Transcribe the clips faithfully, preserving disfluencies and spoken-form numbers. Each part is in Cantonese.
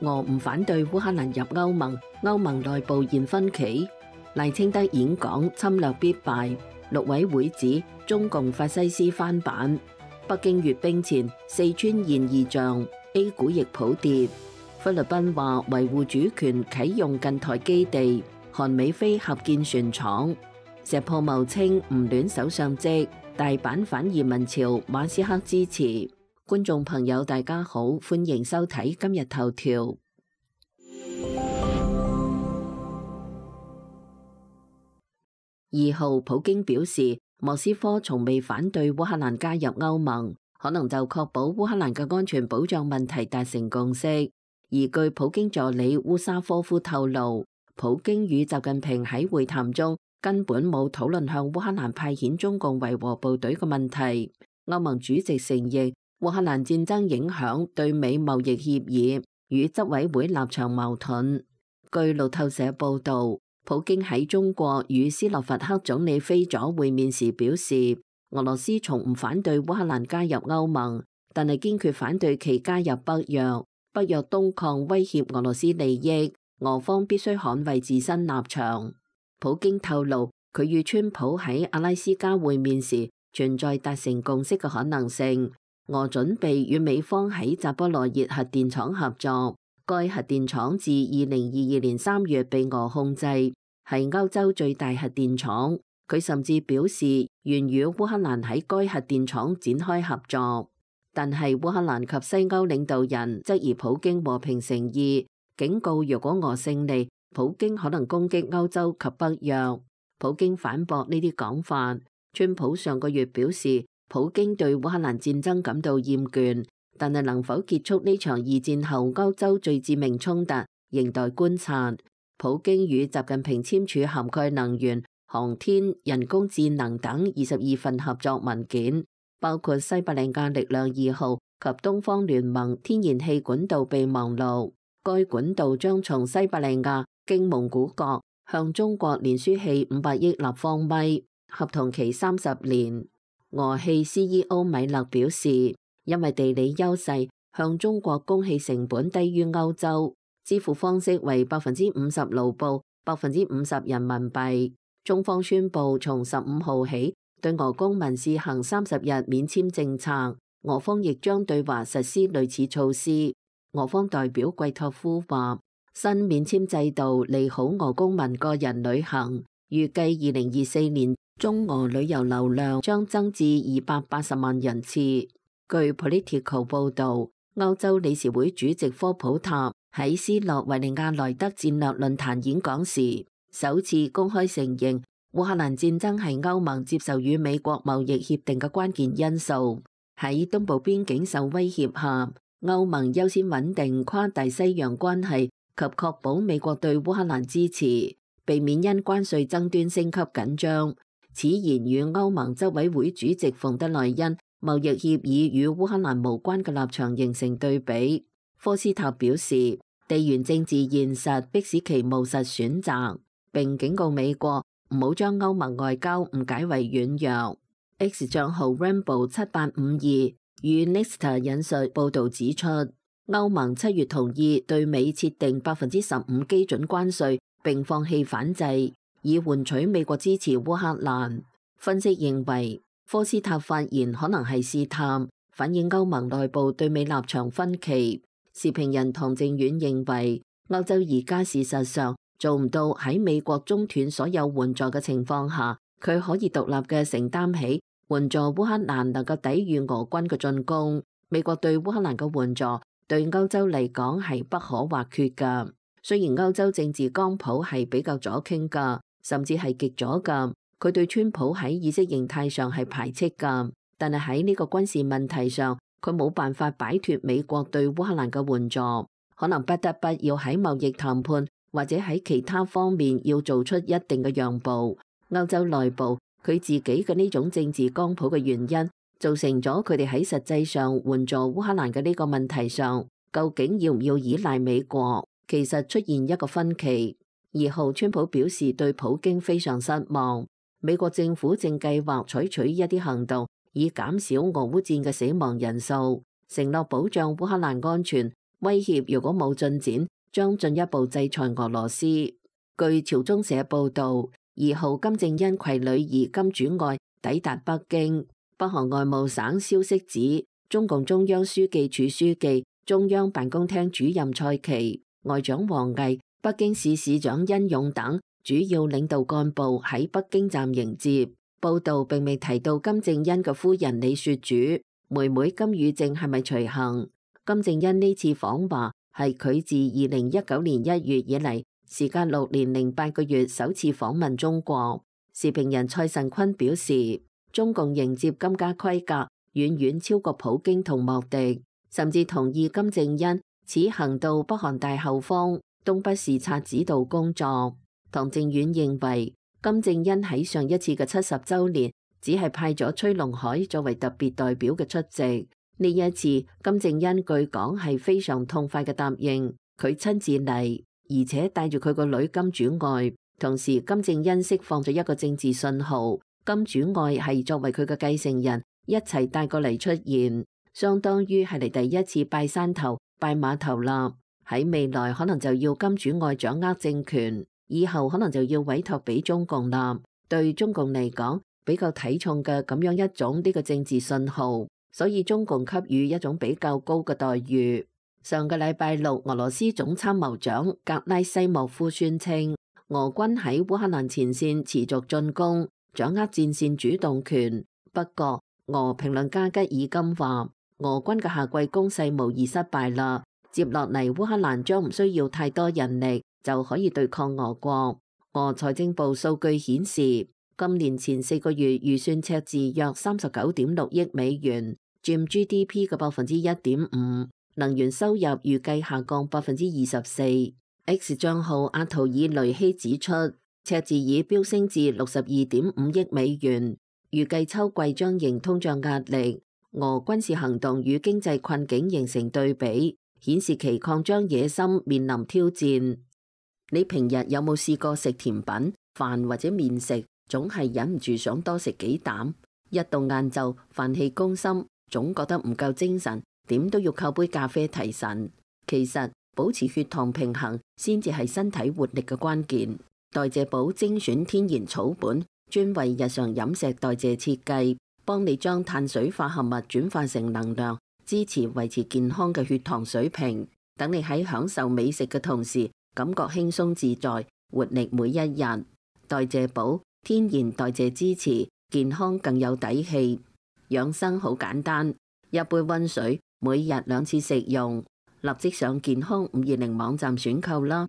俄唔反對烏克蘭入歐盟，歐盟內部現分歧。賴清德演講侵略必敗，陸委會指中共法西斯翻版。北京閱兵前，四川現異象 ，A 股亦普跌。菲律賓話維護主權啟用近台基地，韓美菲合建船廠。石破茂稱唔戀首相職，大阪反移民潮馬斯克支持。觀眾朋友大家好，歡迎收睇今日頭條。二號，普京表示莫斯科從未反對烏克蘭加入歐盟，可能就確保烏克蘭嘅安全保障問題達成共識。而據普京助理烏沙科夫透露，普京與習近平喺會談中根本冇討論向烏克蘭派遣中共維和部隊嘅問題。歐盟主席承認烏克蘭戰爭影響對美貿易協議，與執委會立場矛盾。據路透社報導，普京喺中國與斯洛伐克總理菲佐會面時表示，俄羅斯從唔反對烏克蘭加入歐盟，但係堅決反對其加入北約。北約東擴威脅俄羅斯利益，俄方必須捍衛自身立場。普京透露，佢與川普喺阿拉斯加會面時，存在達成共識嘅可能性。俄準備與美方喺扎波羅熱核電廠合作。該核電廠自二零二二年三月被俄控制，係歐洲最大核電廠。佢甚至表示願與烏克蘭喺該核電廠展開合作。但係烏克蘭及西歐領導人質疑普京和平誠意，警告若果俄勝利，普京可能攻擊歐洲及北約。普京反駁呢啲講法。川普上個月表示，普京對烏克蘭戰爭感到厭倦，但係能否結束呢場二戰後歐洲最致命衝突，仍待觀察。普京與習近平簽署涵蓋能源、航天、人工智能等二十二份合作文件，包括西伯利亞力量二號及東方聯盟天然氣管道備忘錄。該管道將從西伯利亞經蒙古國向中國連輸氣五百億立方米，合同期三十年。俄氣 C E O 米勒表示，因為地理優勢，向中國供氣成本低於歐洲，支付方式為百分之五十盧布，百分之五十人民幣。中方宣布從十五號起對俄公民試行三十日免簽政策，俄方亦將對華實施類似措施。俄方代表季托夫話，新免簽制度利好俄公民個人旅行，預計二零二四年中俄旅遊流量將增至二百八十萬人次。據 Politico 報導，歐洲理事會主席科普塔喺斯洛維尼亞萊德戰略論壇演講時，首次公開承認烏克蘭戰爭係歐盟接受與美國貿易協定嘅關鍵因素。喺東部邊境受威脅下，歐盟優先穩定跨大西洋關係及確保美國對烏克蘭支持，避免因關稅爭端升級緊張。此言與歐盟執委會主席馮德萊恩貿易協議與烏克蘭無關嘅立場形成對比。科斯塔表示，地緣政治現實迫使其務實選擇，並警告美國唔好將歐盟外交誤解為軟弱。X 賬號 Rambo 七八五二與 Nexta 引述報導指出，歐盟七月同意對美設定百分之十五基準關稅，並放棄反制，以換取美國支持烏克蘭。分析認為，科斯塔發言可能係試探，反映歐盟內部對美立場分歧。時評人唐正遠認為，歐洲而家事實上做唔到喺美國中斷所有援助嘅情況下，佢可以獨立嘅承擔起援助烏克蘭能夠抵禦俄軍嘅進攻。美國對烏克蘭嘅援助對歐洲嚟講係不可或缺㗎。雖然歐洲政治光譜係比較左傾㗎，甚至係極左㗎，佢對川普喺意識形態上係排斥㗎，但係喺呢個軍事問題上，佢冇辦法擺脫美國對烏克蘭嘅援助，可能不得不要喺貿易談判或者喺其他方面要做出一定嘅讓步。歐洲內部佢自己嘅呢種政治光譜嘅原因，造成咗佢哋喺實際上援助烏克蘭嘅呢個問題上，究竟要唔要依賴美國，其實出現一個分歧。二號，川普表示對普京非常失望，美國政府正計劃採取一啲行動，以減少俄烏戰嘅死亡人數，承諾保障烏克蘭安全， 威脅如果冇進展，將進一步制裁俄羅斯。據朝中社報導，二號金正恩攜女兒金主愛抵達北京。北韓外務省消息指，中共中央書記處書記、中央辦公廳主任蔡奇、外長王毅、北京市市長殷勇等主要領導幹部喺北京站迎接。報導並未提到金正恩嘅夫人李雪主、妹妹金與正係咪隨行。金正恩呢次訪華係佢自二零一九年一月以嚟，時隔六年零八個月首次訪問中國。時評人蔡慎坤表示，中共迎接金家規格遠遠超過普京同莫迪，甚至同意金正恩此行到北韓大後方東北視察指導工作。唐正遠認為，金正恩喺上一次嘅七十週年只係派咗崔龍海作為特別代表嘅出席。呢一次金正恩據講係非常痛快嘅答應，佢親自嚟，而且帶住佢個女金主愛。同時金正恩釋放咗一個政治信號，金主愛係作為佢嘅繼承人一齊帶過嚟出現，相當於係嚟第一次拜山頭拜碼頭啦。喺未來可能就要金主愛掌握政權，以後可能就要委託俾中共啦。對中共嚟講，比較睇重嘅咁樣一種呢個政治信號，所以中共給予一種比較高嘅待遇。上個禮拜六，俄羅斯總參謀長格拉西莫夫宣稱，俄軍喺烏克蘭前線持續進攻，掌握戰線主動權。不過，俄評論家吉爾金話，俄軍嘅夏季攻勢無疑失敗啦。接落嚟，烏克蘭將唔需要太多人力就可以對抗俄國。俄財政部數據顯示，今年前四個月預算赤字約三十九點六億美元，佔 G D P 嘅百分之一點五。能源收入預計下降百分之二十四。X 賬號阿圖爾雷希指出，赤字已飆升至六十二點五億美元，預計秋季將迎通脹壓力。俄軍事行動與經濟困境形成對比，顯示其擴張野心面臨挑戰。你平日有冇試過食甜品、飯或者麵食，總係忍唔住想多食幾啖？一到晏晝，飯氣攻心，總覺得唔夠精神，點都要靠杯咖啡提神。其實保持血糖平衡先至係身體活力嘅關鍵。代謝寶精選天然草本，專為日常飲食代謝設計，幫你將碳水化合物轉化成能量，支持維持健康嘅血糖水平。等你喺享受美食嘅同時，感覺輕鬆自在，活力每一日。代謝寶天然代謝支持，健康更有底氣。養生好簡單，一杯溫水，每日兩次食用。立即上健康五二零網站選購啦！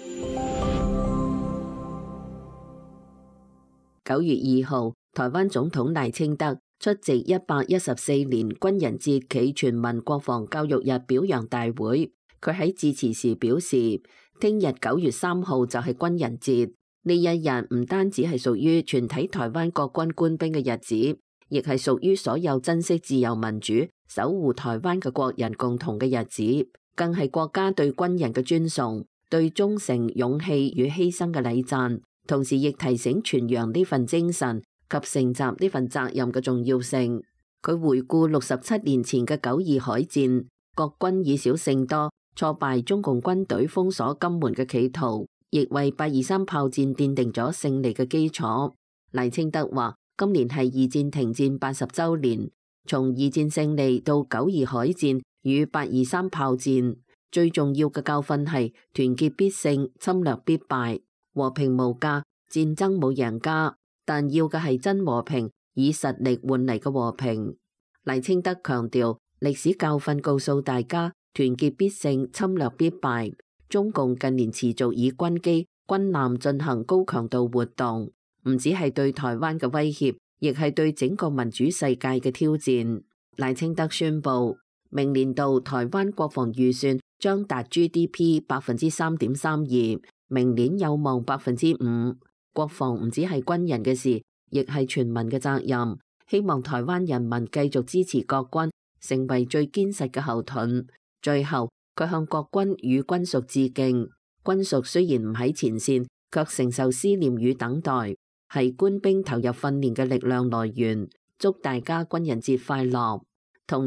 九月二號，台灣總統賴清德出席一百一十四年軍人節暨全民國防教育日表揚大會。佢喺致辭時表示，聽日九月三號就係軍人節，呢一日唔單止係屬於全體台灣國軍官兵嘅日子，亦係屬於所有珍惜自由民主、守護台灣嘅國人共同嘅日子，更係國家對軍人嘅尊崇、對忠誠、勇氣與犧牲嘅禮讚，同時亦提醒傳揚呢份精神及承襲呢份責任嘅重要性。佢回顧六十七年前嘅九二海戰，國軍以少勝多，挫敗中共軍隊封鎖金門嘅企圖，亦為八二三炮戰奠定咗勝利嘅基礎。賴清德話：今年係二戰停戰八十週年，從二戰勝利到九二海戰與八二三炮戰，最重要嘅教訓係團結必勝，侵略必敗。和平無價，戰爭冇贏家，但要嘅係真和平，以實力換嚟嘅和平。賴清德強調，歷史教訓告訴大家，團結必勝，侵略必敗。中共近年持續以軍機、軍艦進行高強度活動，唔止係對台灣嘅威脅，亦係對整個民主世界嘅挑戰。賴清德宣布，明年度台灣國防預算將達 G D P 百分之三點三二，明年有望百分之五。國防唔止係軍人嘅事，亦係全民嘅責任。希望台灣人民繼續支持國軍，成為最堅實嘅後盾。最後，佢向國軍與軍屬致敬。軍屬雖然唔喺前線，卻承受思念與等待，係官兵投入訓練嘅力量來源。祝大家軍人節快樂！同日，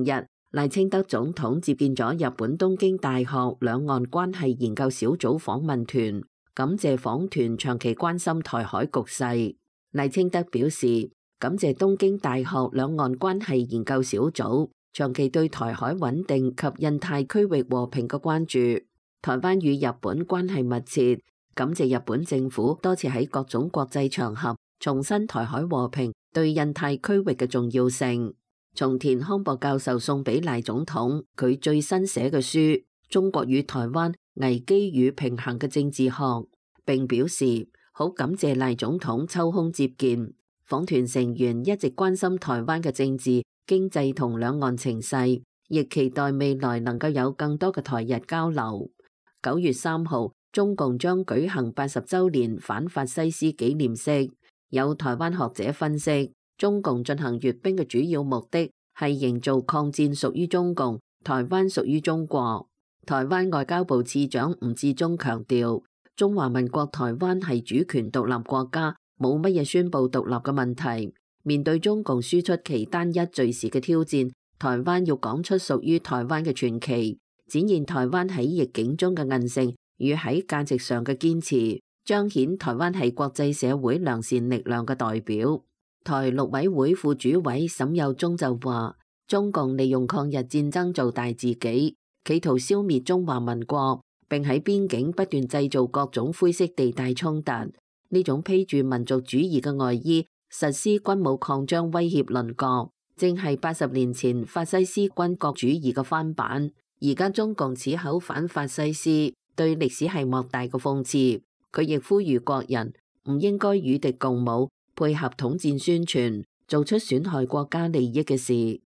賴清德總統接見咗日本東京大學兩岸關係研究小組訪問團，感謝訪團長期關心台海局勢。賴清德表示，感謝東京大學兩岸關係研究小組長期對台海穩定及印太區域和平嘅關注。台灣與日本關係密切，感謝日本政府多次喺各種國際場合重申台海和平對印太區域嘅重要性。松田康博教授送俾賴總統佢最新寫嘅書《中國與台灣危機與平衡嘅政治學》，並表示好感謝賴總統抽空接見。訪團成員一直關心台灣嘅政治、經濟同兩岸情勢，亦期待未來能夠有更多嘅台日交流。九月三號，中共將舉行八十週年反法西斯紀念式。有台灣學者分析，中共進行閱兵嘅主要目的係營造抗戰屬於中共，台灣屬於中國。台灣外交部次長吳志忠強調，中華民國台灣係主權獨立國家，冇乜嘢宣布獨立嘅問題。面對中共輸出其單一敘事嘅挑戰，台灣要講出屬於台灣嘅傳奇，展現台灣喺逆境中嘅韌性與喺價值上嘅堅持，彰顯台灣係國際社會良善力量嘅代表。台陸委會副主委沈有忠就話，中共利用抗日戰爭做大自己，企圖消滅中華民國，並喺邊境不斷製造各種灰色地帶衝突。呢種披住民族主義嘅外衣，實施軍武擴張威脅鄰國，正係八十年前法西斯軍國主義嘅翻版。而家中共此口反法西斯，對歷史係莫大嘅諷刺。佢亦呼籲國人唔應該與敵共舞，配合統戰宣傳，做出損害國家利益嘅事。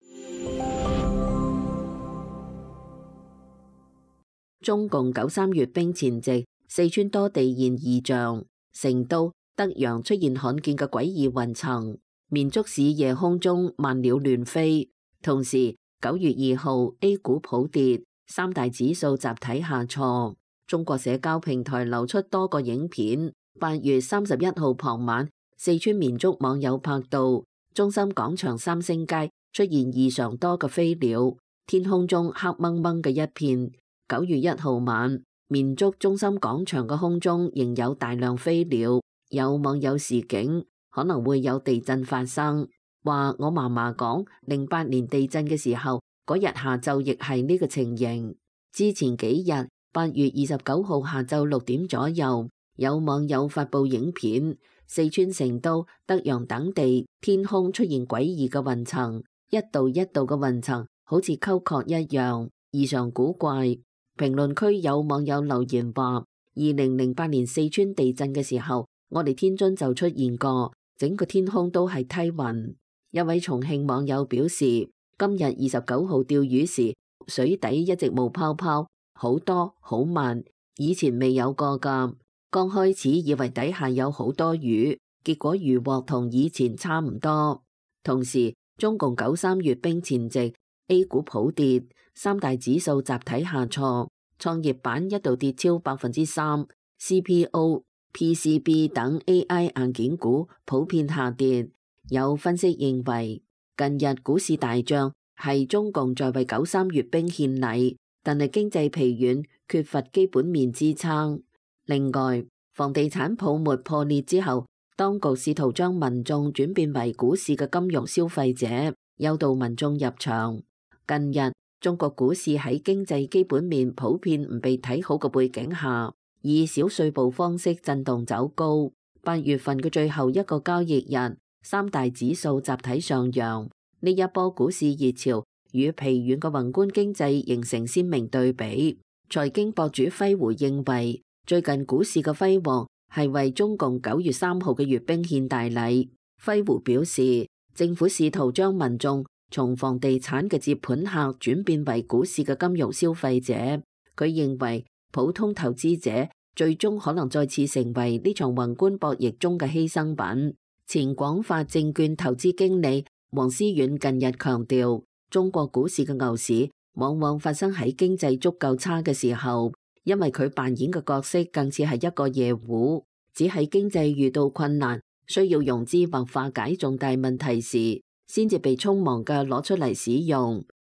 中共九三閱兵前夕，四川多地現異象，成都、德陽出現罕見嘅詭異雲層，綿竹市夜空中萬鳥亂飛。同時，九月二號 A 股普跌，三大指數集體下挫。中國社交平台流出多個影片。八月三十一號傍晚，四川綿竹網友拍到中心廣場三星街出現異常多嘅飛鳥，天空中黑濛濛嘅一片。九月一號晚，綿竹中心廣場嘅空中仍有大量飛鳥。有網友示警，可能會有地震發生。話我嫲嫲講，零八年地震嘅時候，嗰日下晝亦係呢個情形。之前幾日，八月二十九號下晝六點左右，有網友發布影片，四川成都、德陽等地天空出現詭異嘅雲層，一道一道嘅雲層好似溝壑一樣，異常古怪。評論區有網友留言話：二零零八年四川地震嘅時候，我哋天津就出現過，整個天空都係梯雲。一位重慶網友表示，今日二十九號釣魚時，水底一直冒泡泡，好多好慢，以前未有過㗎。剛開始以為底下有好多魚，結果漁獲同以前差唔多。同時，中共九三閱兵前夕 A 股普跌，三大指數集體下挫，創業板一度跌超百分之三 ，C P O、P C B 等 A I 硬件股普遍下跌。有分析認為，近日股市大漲係中共在為九三閱兵獻禮，但係經濟疲軟，缺乏基本面支撐。另外，房地產泡沫破裂之後，當局試圖將民眾轉變為股市嘅金融消費者，誘導民眾入場。近日，中國股市喺經濟基本面普遍唔被睇好嘅背景下，以小碎步方式震動走高。八月份嘅最後一個交易日，三大指數集體上揚，呢一波股市熱潮與疲軟嘅宏觀經濟形成鮮明對比。財經博主輝湖認為，最近股市嘅輝煌係為中共九月三號嘅閱兵獻大禮。輝湖表示，政府試圖將民眾從房地產嘅接盤客轉變為股市嘅金融消費者。佢認為，普通投資者最終可能再次成為呢場宏觀博弈中嘅犧牲品。前廣發證券投資經理黃思遠近日強調，中國股市嘅牛市往往發生喺經濟足夠差嘅時候，因為佢扮演嘅角色更似係一個夜壺，只係經濟遇到困難，需要融資或化解重大問題時，先至被匆忙嘅攞出嚟使用。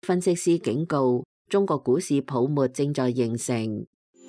分析師警告，中國股市泡沫正在形成。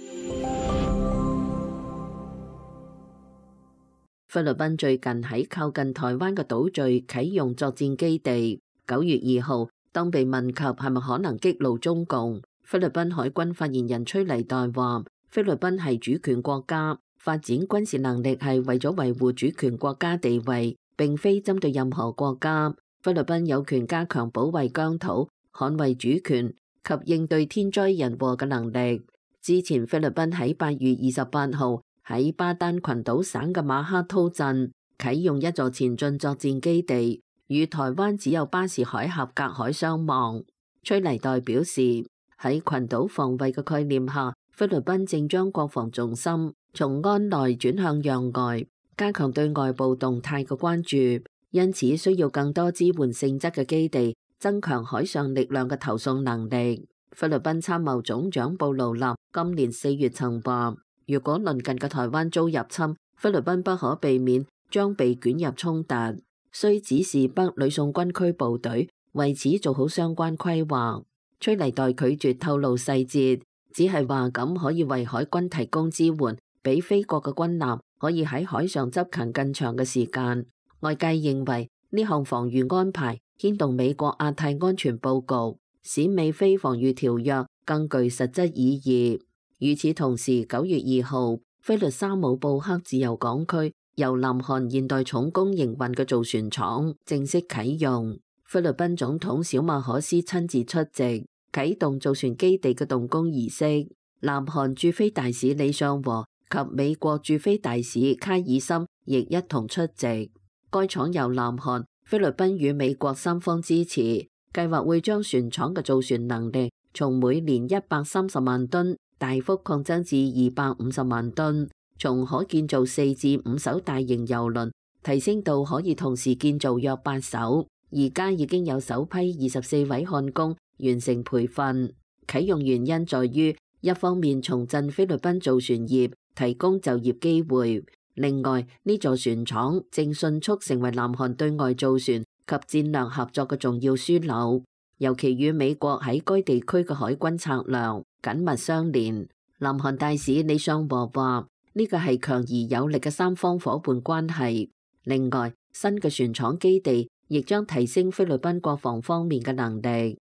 菲律賓最近喺靠近台灣嘅島嶼啟用作戰基地。九月二號，當被問及係咪可能激怒中共，菲律賓海軍發言人崔黎代話：菲律賓係主權國家，發展軍事能力係為咗維護主權國家地位，並非針對任何國家。菲律賓有權加強保衛疆土、捍衛主權及應對天災人禍嘅能力。之前菲律賓喺八月二十八號喺巴丹群島省嘅馬哈濤鎮啟用一座前進作戰基地，與台灣只有巴士海峽隔海相望。崔黎代表示，喺群島防衛嘅概念下，菲律賓正將國防重心從安內轉向攘外，加強對外部動態嘅關注，因此需要更多支援性質嘅基地，增強海上力量嘅投送能力。菲律賓參謀總長布勞納今年四月曾話，如果鄰近嘅台灣遭入侵，菲律賓不可避免將被捲入衝突，需指示北呂宋軍區部隊為此做好相關規劃。崔黎代拒絕透露細節，只係話咁可以為海軍提供支援，俾菲國嘅軍艦可以喺海上執勤更長嘅時間。外界認為呢項防禦安排牽動美國亞太安全佈局，使美菲防禦條約更具實質意義。與此同時，九月二號，菲律沙姆布克自由港區由南韓現代重工營運嘅造船廠正式啟用。菲律賓總統小馬可斯親自出席啟動造船基地嘅動工儀式，南韓駐菲大使李尚和及美國駐菲大使卡爾森亦一同出席。該廠由南韓、菲律賓與美國三方支持，計劃會將船廠嘅造船能力從每年一百三十萬噸大幅擴增至二百五十萬噸，從可建造四至五艘大型郵輪提升到可以同時建造約八艘。而家已經有首批二十四位漢工完成培訓。啟用原因在於，一方面重振菲律賓造船業，提供就業機會；另外，呢座船廠正迅速成為南韓對外造船及戰略合作嘅重要樞紐，尤其與美國喺該地區嘅海軍策略緊密相連。南韓大使李尚和話：呢個係強而有力嘅三方夥伴關係。另外，新嘅船廠基地亦將提升菲律賓國防方面嘅能力。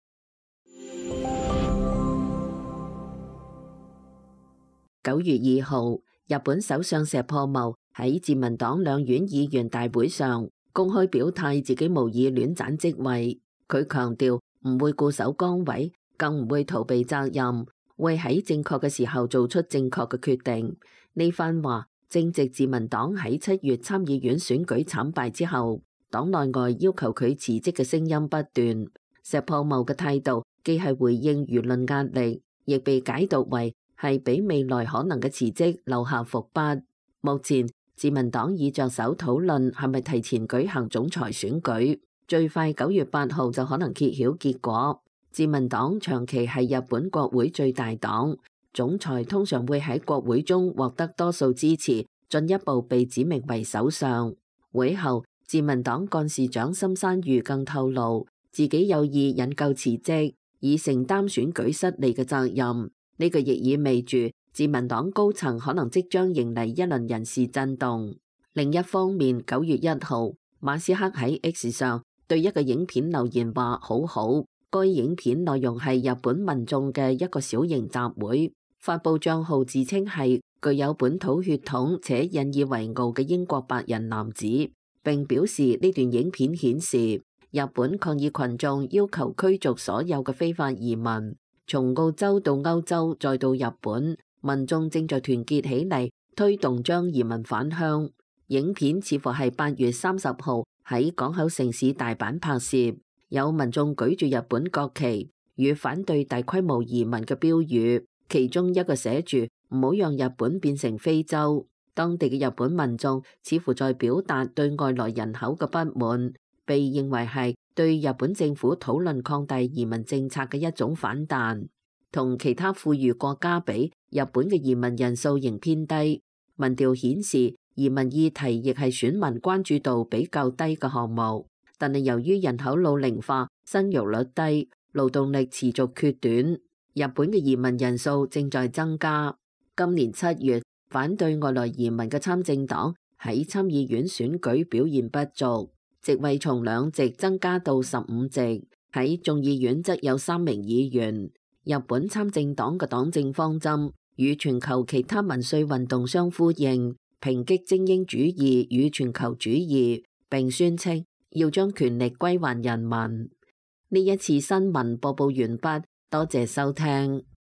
九月二號，日本首相石破茂喺自民黨兩院議員大會上公開表態，自己無意戀棧職位。佢強調唔會固守崗位，更唔會逃避責任，會喺正確嘅時候做出正確嘅決定。呢番話正值自民黨喺七月參議院選舉慘敗之後，黨內外要求佢辭職嘅聲音不斷。石破茂嘅態度既係回應輿論壓力，亦被解讀為係俾未來可能嘅辭職留下伏筆。目前自民黨已着手討論係咪提前舉行總裁選舉，最快九月八號就可能揭曉結果。自民黨長期係日本國會最大黨，總裁通常會喺國會中獲得多數支持，進一步被指名為首相。會後，自民黨幹事長森山裕更透露，自己有意引咎辭職，以承擔選舉失利嘅責任。呢個亦意味住自民黨高層可能即將迎嚟一輪人事震動。另一方面，九月一號，馬斯克喺 X 上對一個影片留言話好好。該影片內容係日本民眾嘅一個小型集會，發布賬號自稱係具有本土血統且引以為傲嘅英國白人男子，並表示呢段影片顯示日本抗議群眾要求驅逐所有嘅非法移民。從澳洲到歐洲再到日本，民眾正在團結起嚟，推動將移民返鄉。影片似乎係八月三十號喺港口城市大阪拍攝，有民眾舉住日本國旗與反對大規模移民嘅標語，其中一個寫住唔好讓日本變成非洲。當地嘅日本民眾似乎在表達對外來人口嘅不滿，被認為係對日本政府討論擴大移民政策嘅一種反彈。同其他富裕國家比，日本嘅移民人數仍偏低。民調顯示移民議題亦係選民關注度比較低嘅項目，但係由於人口老齡化、生育率低、 勞動力持續缺短，日本嘅移民人數正在增加。今年七月，反對外來移民嘅參政黨喺參議院選舉表現不俗，席位從兩席增加到十五席，喺眾議院則有三名議員。日本參政黨嘅黨政方針與全球其他民粹運動相呼應，抨擊精英主義與全球主義，並宣稱要將權力歸還人民。呢一次新聞播報完畢，多謝收聽。